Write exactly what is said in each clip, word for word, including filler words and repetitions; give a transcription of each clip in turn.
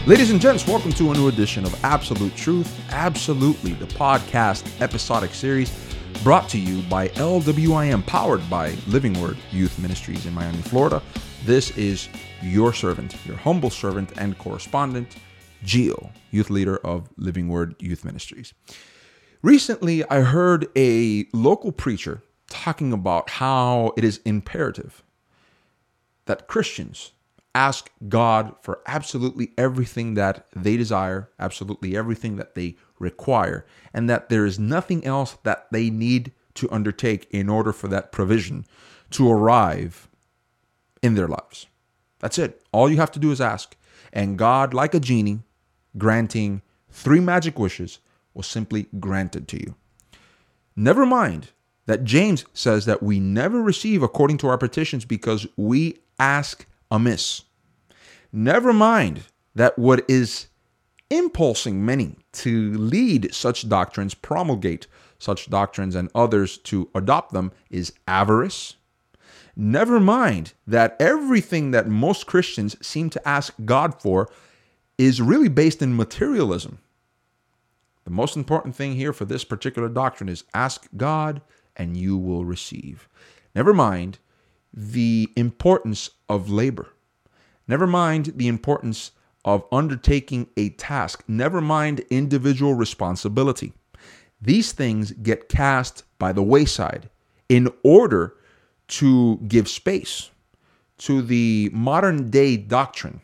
Ladies and gents, welcome to a new edition of Absolute Truth, Absolutely, the podcast episodic series brought to you by L W I M, powered by Living Word Youth Ministries in Miami, Florida. This is your servant, your humble servant and correspondent, Gio, youth leader of Living Word Youth Ministries. Recently, I heard a local preacher talking about how it is imperative that Christians ask God for absolutely everything that they desire, absolutely everything that they require, and that there is nothing else that they need to undertake in order for that provision to arrive in their lives. That's it. All you have to do is ask. And God, like a genie, granting three magic wishes, will simply grant it to you. Never mind that James says that we never receive according to our petitions because we ask amiss. Never mind that what is impulsing many to lead such doctrines, promulgate such doctrines, and others to adopt them is avarice. Never mind that everything that most Christians seem to ask God for is really based in materialism. The most important thing here for this particular doctrine is ask God and you will receive. Never mind the importance of labor. Never mind the importance of undertaking a task. Never mind individual responsibility. These things get cast by the wayside in order to give space to the modern day doctrine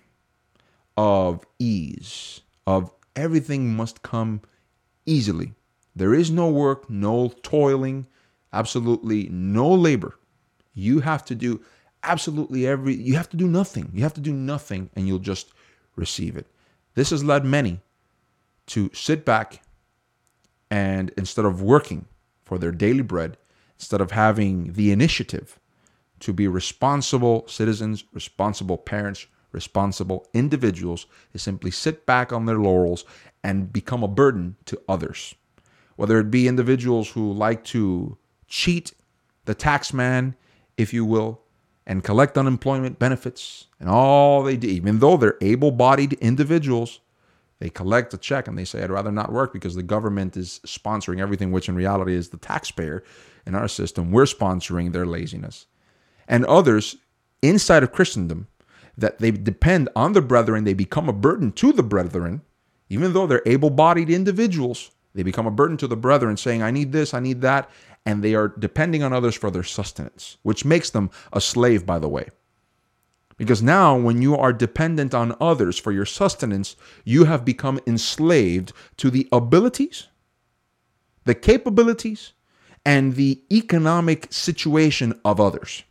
of ease, of everything must come easily. There is no work, no toiling, absolutely no labor. You have to do absolutely every, you have to do nothing. You have to do nothing and you'll just receive it. This has led many to sit back and instead of working for their daily bread, instead of having the initiative to be responsible citizens, responsible parents, responsible individuals, they simply sit back on their laurels and become a burden to others. Whether it be individuals who like to cheat the tax man, if you will, and collect unemployment benefits, and all they do, even though they're able-bodied individuals, they collect a check and they say, I'd rather not work because the government is sponsoring everything, which in reality is the taxpayer in our system. We're sponsoring their laziness. And others inside of Christendom, that they depend on the brethren, they become a burden to the brethren, even though they're able-bodied individuals, they become a burden to the brethren saying, I need this, I need that, and they are depending on others for their sustenance, which makes them a slave, by the way. Because now when you are dependent on others for your sustenance, you have become enslaved to the abilities, the capabilities, and the economic situation of others.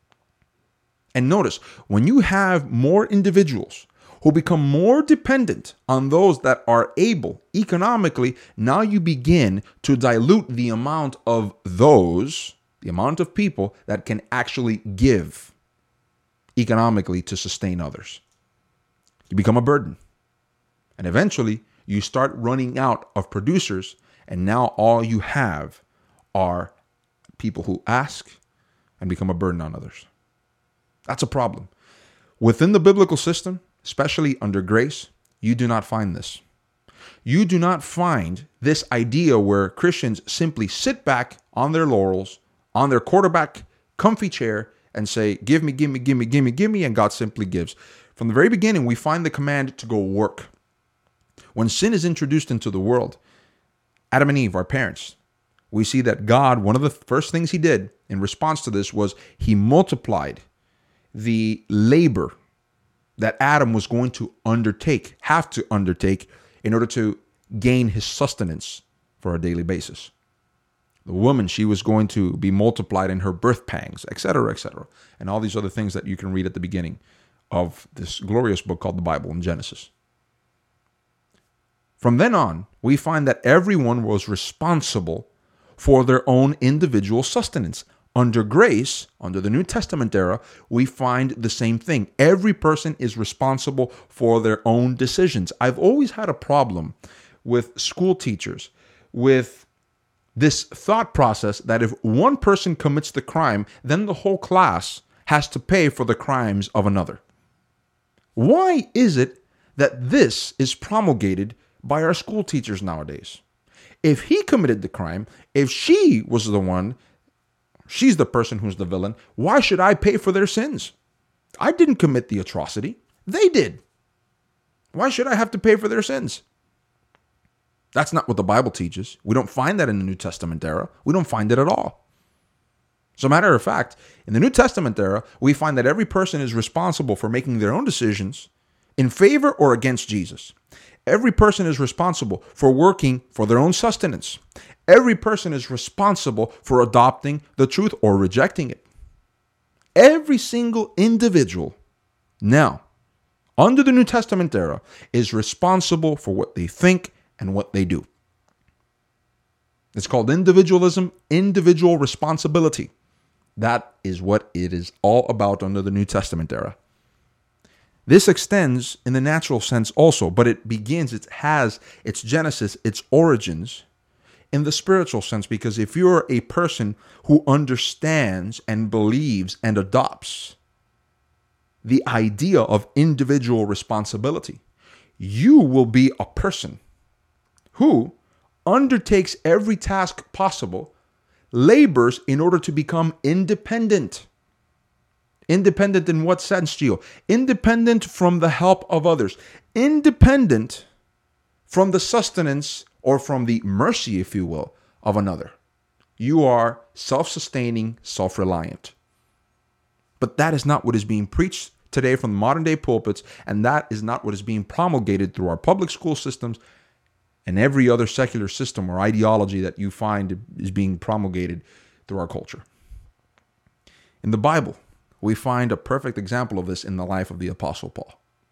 And notice, when you have more individuals who become more dependent on those that are able economically, now you begin to dilute the amount of those, the amount of people that can actually give economically to sustain others. You become a burden. And eventually, you start running out of producers, and now all you have are people who ask and become a burden on others. That's a problem. Within the biblical system, especially under grace, you do not find this. You do not find this idea where Christians simply sit back on their laurels, on their quarterback comfy chair, and say, give me, give me, give me, give me, give me, and God simply gives. From the very beginning, we find the command to go work. When sin is introduced into the world, Adam and Eve, our parents, we see that God, one of the first things he did in response to this was he multiplied the labor that Adam was going to undertake, have to undertake in order to gain his sustenance for a daily basis. The woman, she was going to be multiplied in her birth pangs, et cetera, et cetera, and all these other things that you can read at the beginning of this glorious book called the Bible in Genesis. From then on, we find that everyone was responsible for their own individual sustenance. Under grace, under the New Testament era, we find the same thing. Every person is responsible for their own decisions. I've always had a problem with school teachers, with this thought process that if one person commits the crime, then the whole class has to pay for the crimes of another. Why is it that this is promulgated by our school teachers nowadays. If he committed the crime, if she was the one, she's the person who's the villain, why should I pay for their sins? I didn't commit the atrocity. They did. Why should I have to pay for their sins? That's not what the Bible teaches. We don't find that in the New Testament era. We don't find it at all. As a matter of fact, in the New Testament era, we find that every person is responsible for making their own decisions in favor or against Jesus. Every person is responsible for working for their own sustenance. Every person is responsible for adopting the truth or rejecting it. Every single individual now, under the New Testament era, is responsible for what they think and what they do. It's called individualism, individual responsibility. That is what it is all about under the New Testament era. This extends in the natural sense also, but it begins, it has its genesis, its origins in the spiritual sense, because if you're a person who understands and believes and adopts the idea of individual responsibility, you will be a person who undertakes every task possible, labors in order to become independent. Independent in what sense, Gio? Independent from the help of others. Independent from the sustenance or from the mercy, if you will, of another. You are self-sustaining, self-reliant. But that is not what is being preached today from modern day pulpits, and that is not what is being promulgated through our public school systems and every other secular system or ideology that you find is being promulgated through our culture. In the Bible, we find a perfect example of this in the life of the Apostle Paul.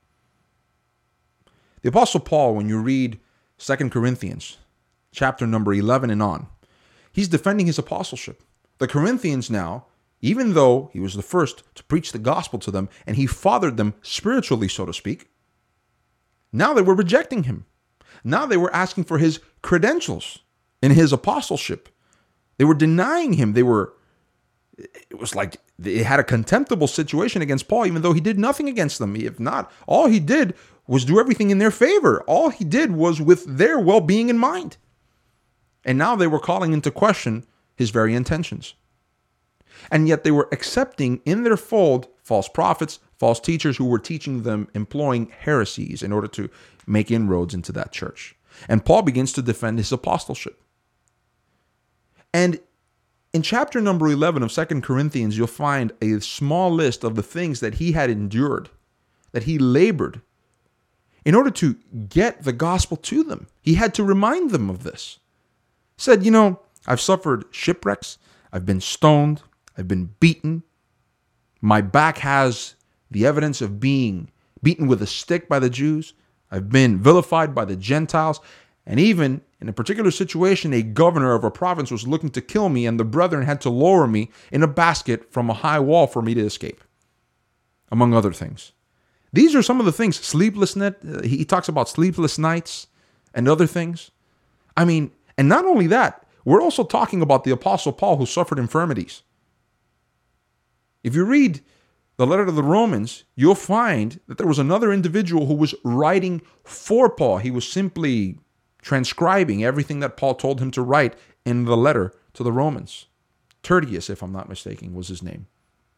The Apostle Paul, when you read Second Corinthians, chapter number eleven and on, he's defending his apostleship. The Corinthians now, even though he was the first to preach the gospel to them, and he fathered them spiritually, so to speak, now they were rejecting him. Now they were asking for his credentials in his apostleship. They were denying him. They were, it was like they had a contemptible situation against Paul, even though he did nothing against them. If not, all he did was do everything in their favor. All he did was with their well-being in mind. And now they were calling into question his very intentions. And yet they were accepting in their fold false prophets, false teachers who were teaching them, employing heresies in order to make inroads into that church. And Paul begins to defend his apostleship. And in chapter number eleven of Second Corinthians, you'll find a small list of the things that he had endured, that he labored in order to get the gospel to them. He had to remind them of this. He said, you know, I've suffered shipwrecks, I've been stoned, I've been beaten. My back has the evidence of being beaten with a stick by the Jews. I've been vilified by the Gentiles. And even in a particular situation, a governor of a province was looking to kill me, and the brethren had to lower me in a basket from a high wall for me to escape, among other things. These are some of the things. Sleepless night. Uh, he talks about sleepless nights and other things. I mean, and not only that, we're also talking about the Apostle Paul, who suffered infirmities. If you read the letter to the Romans, you'll find that there was another individual who was writing for Paul. He was simply transcribing everything that Paul told him to write in the letter to the Romans. Tertius, if I'm not mistaken, was his name.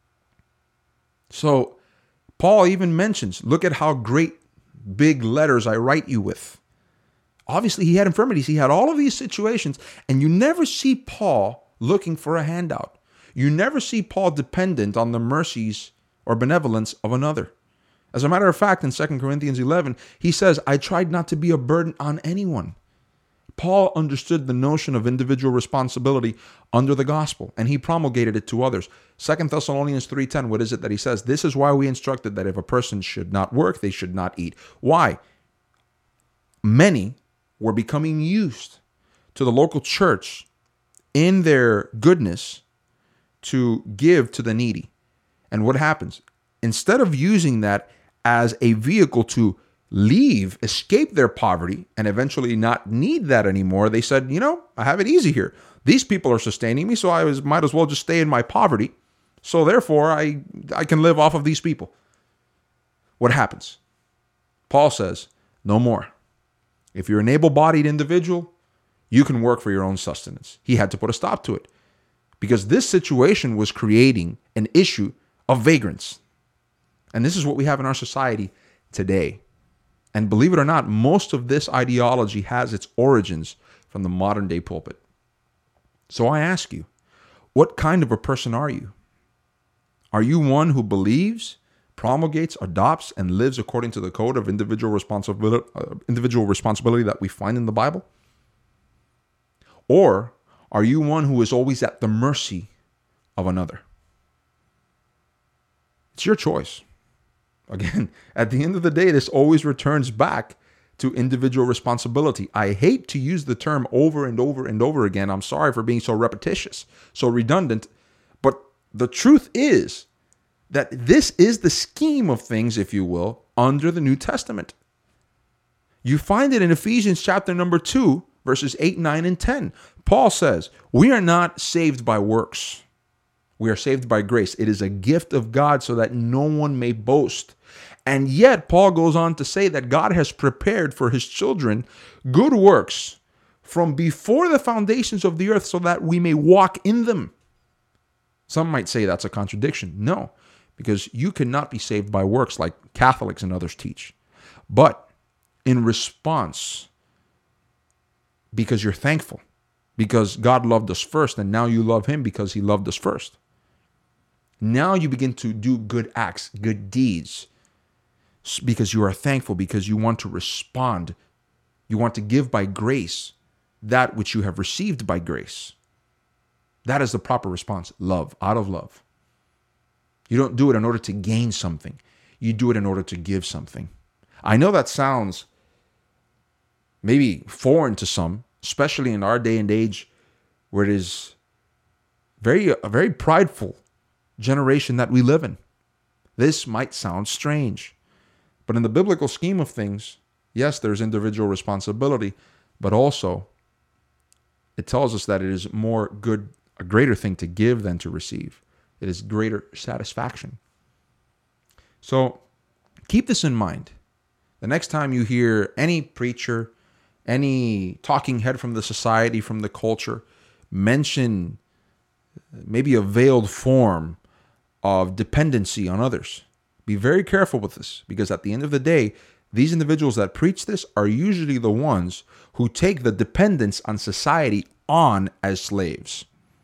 So Paul even mentions, look at how great big letters I write you with. Obviously, he had infirmities. He had all of these situations, and you never see Paul looking for a handout. You never see Paul dependent on the mercies or benevolence of another. As a matter of fact, in Second Corinthians eleven, he says, I tried not to be a burden on anyone. Paul understood the notion of individual responsibility under the gospel, and he promulgated it to others. Second Thessalonians three ten, what is it that he says? This is why we instructed that if a person should not work, they should not eat. Why? Many were becoming used to the local church in their goodness to give to the needy. And what happens? Instead of using that as a vehicle to leave, escape their poverty, and eventually not need that anymore, they said, you know, I have it easy here. These people are sustaining me, so I was, might as well just stay in my poverty. So therefore, I, I can live off of these people. What happens? Paul says, no more. If you're an able-bodied individual, you can work for your own sustenance. He had to put a stop to it because this situation was creating an issue of vagrants. And this is what we have in our society today. And believe it or not, most of this ideology has its origins from the modern day pulpit. So I ask you, what kind of a person are you? Are you one who believes, promulgates, adopts, and lives according to the code of individual responsibility, uh, individual responsibility that we find in the Bible? Or are you one who is always at the mercy of another? It's your choice. Again, at the end of the day, this always returns back to individual responsibility. I hate to use the term over and over and over again. I'm sorry for being so repetitious, so redundant. But the truth is that this is the scheme of things, if you will, under the New Testament. You find it in Ephesians chapter number two, verses eight, nine, and ten. Paul says, we are not saved by works. We are saved by grace. It is a gift of God so that no one may boast. And yet, Paul goes on to say that God has prepared for his children good works from before the foundations of the earth so that we may walk in them. Some might say that's a contradiction. No, because you cannot be saved by works like Catholics and others teach. But in response, because you're thankful, because God loved us first, and now you love him because he loved us first. Now you begin to do good acts, good deeds, because you are thankful, because you want to respond. You want to give by grace that which you have received by grace. That is the proper response. Love, out of love. You don't do it in order to gain something. You do it in order to give something. I know that sounds maybe foreign to some, especially in our day and age where it is very, a very prideful generation that we live in. This might sound strange, but in the biblical scheme of things, yes, there's individual responsibility, but also it tells us that it is more good, a greater thing to give than to receive. It is greater satisfaction. So keep this in mind. The next time you hear any preacher, any talking head from the society, from the culture, mention maybe a veiled form of dependency on others, be very careful with this, because at the end of the day, these individuals that preach this are usually the ones who take the dependence on society on as slaves.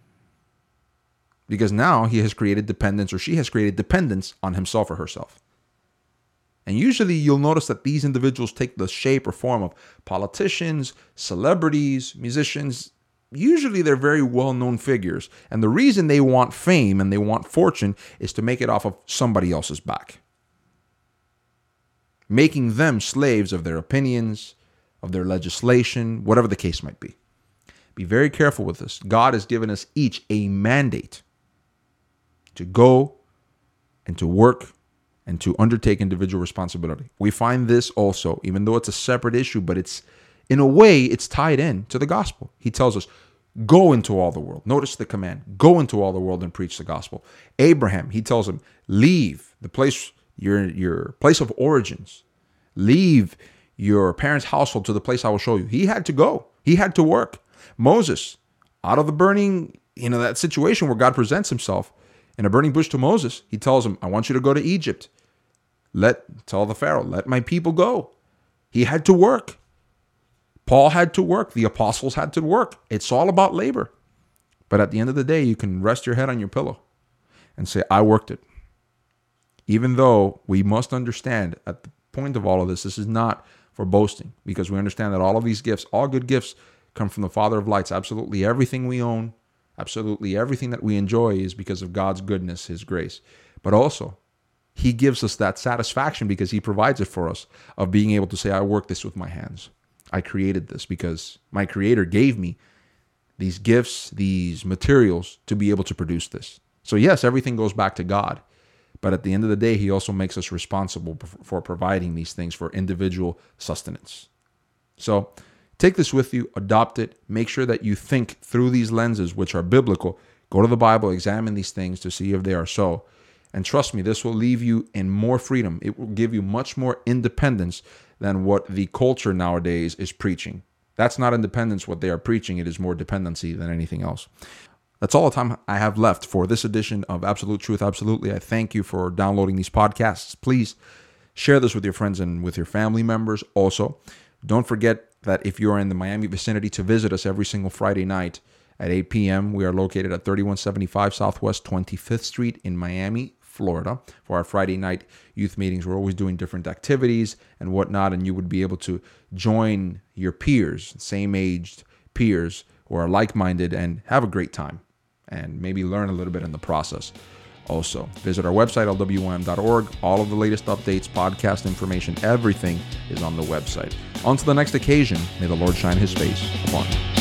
Because now he has created dependence, or she has created dependence on himself or herself. And usually you'll notice that these individuals take the shape or form of politicians, celebrities, musicians. Usually they're very well-known figures. And the reason they want fame and they want fortune is to make it off of somebody else's back, making them slaves of their opinions, of their legislation, whatever the case might be. Be very careful with this. God has given us each a mandate to go and to work and to undertake individual responsibility. We find this also, even though it's a separate issue, but it's, in a way, it's tied in to the gospel. He tells us, go into all the world. Notice the command, go into all the world and preach the gospel. Abraham, he tells him, leave the place, your, your place of origins. Leave your parents' household to the place I will show you. He had to go. He had to work. Moses, out of the burning, you know, that situation where God presents himself in a burning bush to Moses, he tells him, I want you to go to Egypt. Let, tell the Pharaoh, let my people go. He had to work. Paul had to work. The apostles had to work. It's all about labor. But at the end of the day, you can rest your head on your pillow and say, I worked it. Even though we must understand at the point of all of this, this is not for boasting, because we understand that all of these gifts, all good gifts, come from the Father of lights. Absolutely everything we own, absolutely everything that we enjoy is because of God's goodness, his grace. But also, he gives us that satisfaction because he provides it for us of being able to say, I worked this with my hands. I created this because my creator gave me these gifts, these materials to be able to produce this. So yes, everything goes back to God. But at the end of the day, he also makes us responsible for providing these things for individual sustenance. So take this with you, adopt it, make sure that you think through these lenses, which are biblical. Go to the Bible, examine these things to see if they are so. And trust me, this will leave you in more freedom. It will give you much more independence than what the culture nowadays is preaching. That's not independence what they are preaching. It is more dependency than anything else. That's all the time I have left for this edition of Absolute Truth Absolutely. I thank you for downloading these podcasts. Please share this with your friends and with your family members. Also, don't forget that if you're in the Miami vicinity, to visit us every single Friday night at eight p.m. We are located at thirty-one seventy-five Southwest twenty-fifth Street in Miami, Florida, for our Friday night youth meetings. We're always doing different activities and whatnot, and you would be able to join your peers, same-aged peers who are like-minded, and have a great time and maybe learn a little bit in the process. Also, visit our website, L W I M dot org. All of the latest updates, podcast information, everything is on the website. On to the next occasion, may the Lord shine his face upon you.